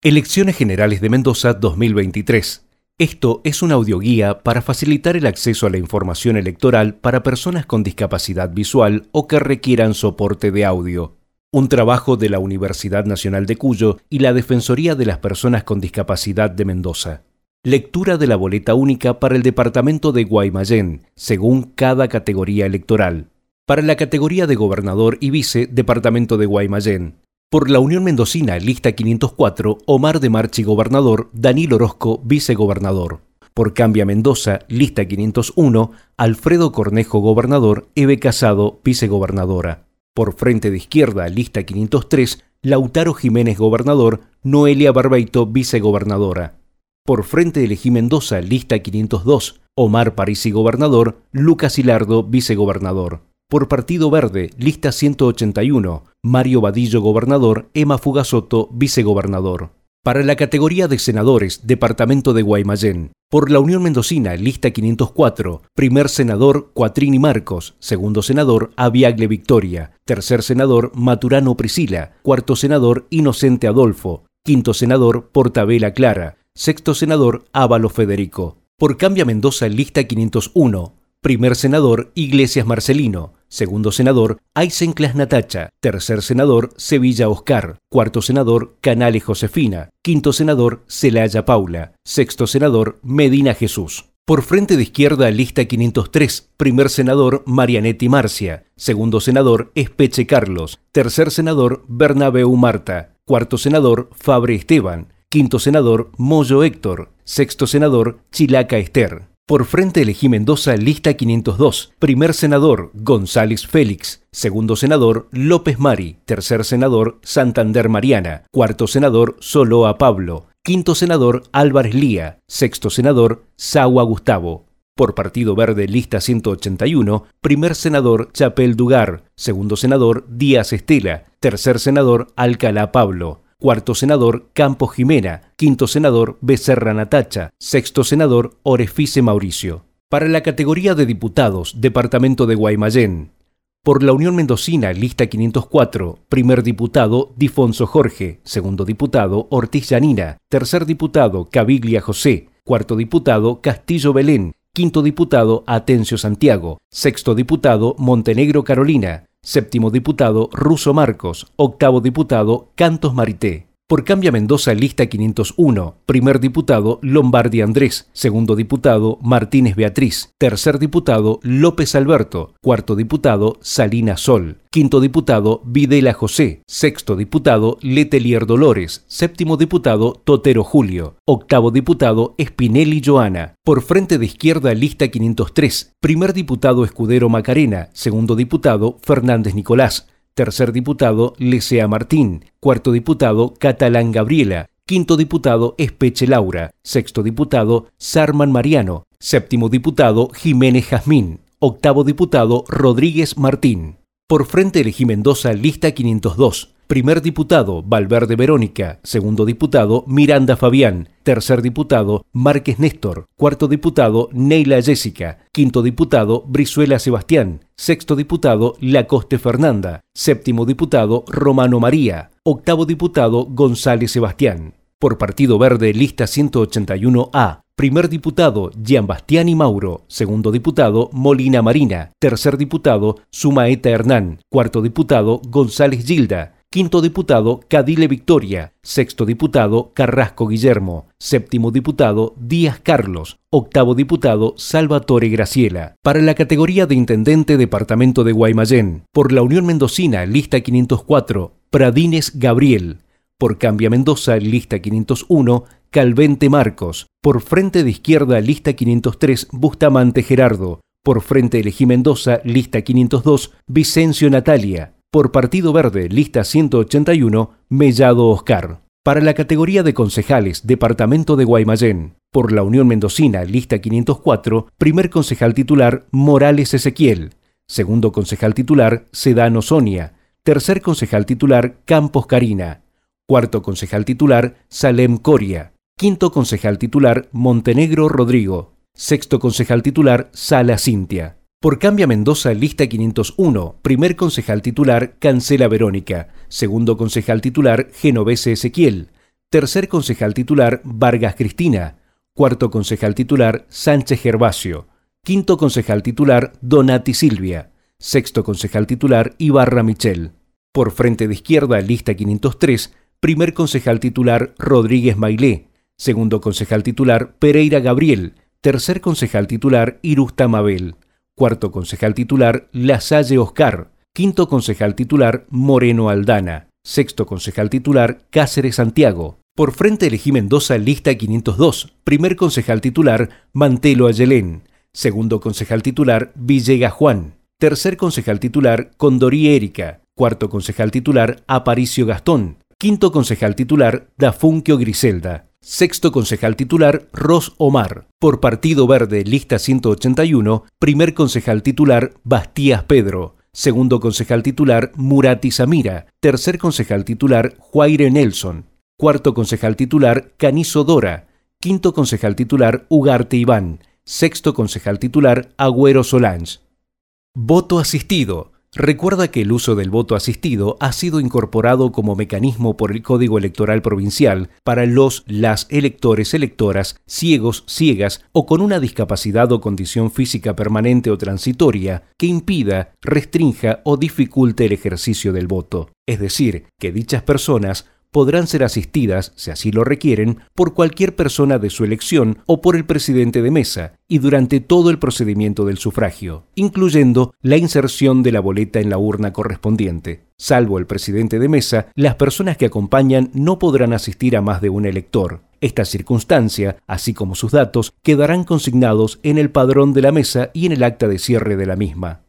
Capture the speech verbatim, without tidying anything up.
Elecciones Generales de Mendoza dos mil veintitrés. Esto es una audioguía para facilitar el acceso a la información electoral para personas con discapacidad visual o que requieran soporte de audio. Un trabajo de la Universidad Nacional de Cuyo y la Defensoría de las Personas con Discapacidad de Mendoza. Lectura de la boleta única para el departamento de Guaymallén, según cada categoría electoral. Para la categoría de gobernador y vice, departamento de Guaymallén. Por la Unión Mendocina, lista quinientos cuatro, Omar de Marchi, gobernador, Daniel Orozco, vicegobernador. Por Cambia Mendoza, lista quinientos uno, Alfredo Cornejo, gobernador, Eve Casado, vicegobernadora. Por Frente de Izquierda, lista quinientos tres, Lautaro Jiménez, gobernador, Noelia Barbeito, vicegobernadora. Por Frente de Elegí Mendoza, lista quinientos dos, Omar Parisi, gobernador, Lucas Hilardo, vicegobernador. Por Partido Verde, lista ciento ochenta y uno, Mario Vadillo, gobernador, Emma Fugasoto, vicegobernador. Para la categoría de senadores, departamento de Guaymallén. Por la Unión Mendocina, lista quinientos cuatro, primer senador, Cuatrini Marcos, segundo senador, Aviagle Victoria, tercer senador, Maturano Priscila, cuarto senador, Inocente Adolfo, quinto senador, Portabella Clara, sexto senador, Ávalo Federico. Por Cambia Mendoza, lista quinientos uno, primer senador, Iglesias Marcelino, segundo senador, Aysenclas Natacha, tercer senador, Sevilla Oscar, cuarto senador, Canales Josefina, quinto senador, Celaya Paula, sexto senador, Medina Jesús. Por Frente de Izquierda, lista quinientos tres, primer senador, Marianetti Marcia, segundo senador, Espeche Carlos, tercer senador, Bernabeu Marta, cuarto senador, Fabre Esteban, quinto senador, Moyo Héctor, sexto senador, Chilaca Esther. Por Frente Elegí Mendoza, lista quinientos dos, primer senador, González Félix, segundo senador, López Mari, tercer senador, Santander Mariana, cuarto senador, Soloa Pablo, quinto senador, Álvarez Lía, sexto senador, Sagua Gustavo. Por Partido Verde, lista ciento ochenta y uno, primer senador, Chapel Dugar, segundo senador, Díaz Estela, tercer senador, Alcalá Pablo. Cuarto senador, Campos Jimena, quinto senador, Becerra Natacha, sexto senador, Orefice Mauricio. Para la categoría de diputados, departamento de Guaymallén. Por la Unión Mendocina, lista quinientos cuatro, primer diputado, Difonso Jorge, segundo diputado, Ortiz Yanina, tercer diputado, Caviglia José, cuarto diputado, Castillo Belén, quinto diputado, Atencio Santiago, sexto diputado, Montenegro Carolina, séptimo diputado, Russo Marcos, octavo diputado, Cantos Marité. Por Cambia Mendoza, lista quinientos uno, primer diputado, Lombardi Andrés, segundo diputado, Martínez Beatriz, tercer diputado, López Alberto, cuarto diputado, Salina Sol, quinto diputado, Videla José, sexto diputado, Letelier Dolores, séptimo diputado, Totero Julio, octavo diputado, Spinelli Joana. Por Frente de Izquierda, lista quinientos tres, primer diputado, Escudero Macarena, segundo diputado, Fernández Nicolás, tercer diputado, Lecea Martín, cuarto diputado, Catalán Gabriela, quinto diputado, Espeche Laura, sexto diputado, Sarman Mariano, séptimo diputado, Jiménez Jazmín, octavo diputado, Rodríguez Martín. Por Frente Elegí Mendoza, lista quinientos dos, primer diputado, Valverde Verónica, segundo diputado, Miranda Fabián, tercer diputado, Márquez Néstor, cuarto diputado, Neila Jessica, quinto diputado, Brizuela Sebastián, sexto diputado, Lacoste Fernanda, séptimo diputado, Romano María, octavo diputado, González Sebastián. Por Partido Verde, lista ciento ochenta y uno A, primer diputado, Gianbastiani Mauro, segundo diputado, Molina Marina, tercer diputado, Sumaeta Hernán, cuarto diputado, González Gilda, quinto diputado, Cadile Victoria, sexto diputado, Carrasco Guillermo, séptimo diputado, Díaz Carlos, octavo diputado, Salvatore Graciela. Para la categoría de intendente, departamento de Guaymallén. Por la Unión Mendocina, lista quinientos cuatro, Pradines Gabriel. Por Cambia Mendoza, lista quinientos uno, Calvente Marcos. Por Frente de Izquierda, lista quinientos tres, Bustamante Gerardo. Por Frente Elegí Mendoza, lista quinientos dos, Vicencio Natalia. Por Partido Verde, lista ciento ochenta y uno, Mellado Oscar. Para la categoría de concejales, departamento de Guaymallén. Por la Unión Mendocina, lista quinientos cuatro, primer concejal titular, Morales Ezequiel. Segundo concejal titular, Sedano Sonia. Tercer concejal titular, Campos Karina. Cuarto concejal titular, Salem Coria. Quinto concejal titular, Montenegro Rodrigo. Sexto concejal titular, Sala Cintia. Por Cambia Mendoza, lista quinientos uno, primer concejal titular, Cancela Verónica. Segundo concejal titular, Genovese Ezequiel. Tercer concejal titular, Vargas Cristina. Cuarto concejal titular, Sánchez Gervasio. Quinto concejal titular, Donati Silvia. Sexto concejal titular, Ibarra Michel. Por Frente de Izquierda, lista quinientos tres, primer concejal titular, Rodríguez Mailé. Segundo concejal titular, Pereira Gabriel. Tercer concejal titular, Irusta Mabel. Cuarto concejal titular, Lasalle Oscar. Quinto concejal titular, Moreno Aldana. Sexto concejal titular, Cáceres Santiago. Por Frente Elegí Mendoza, lista quinientos dos, primer concejal titular, Mantelo Ayelén. Segundo concejal titular, Villegas Juan. Tercer concejal titular, Condorí Erika. Cuarto concejal titular, Aparicio Gastón. Quinto concejal titular, Dafunquio Griselda. Sexto concejal titular, Ros Omar. Por Partido Verde, lista ciento ochenta y uno, primer concejal titular, Bastías Pedro. Segundo concejal titular, Murati Samira. Tercer concejal titular, Juaire Nelson. Cuarto concejal titular, Canizo Dora. Quinto concejal titular, Ugarte Iván. Sexto concejal titular, Agüero Solange. Voto asistido. Recuerda que el uso del voto asistido ha sido incorporado como mecanismo por el Código Electoral Provincial para los, las electores, electoras, ciegos, ciegas o con una discapacidad o condición física permanente o transitoria que impida, restrinja o dificulte el ejercicio del voto. Es decir, que dichas personas podrán ser asistidas, si así lo requieren, por cualquier persona de su elección o por el presidente de mesa, y durante todo el procedimiento del sufragio, incluyendo la inserción de la boleta en la urna correspondiente. Salvo el presidente de mesa, las personas que acompañan no podrán asistir a más de un elector. Esta circunstancia, así como sus datos, quedarán consignados en el padrón de la mesa y en el acta de cierre de la misma.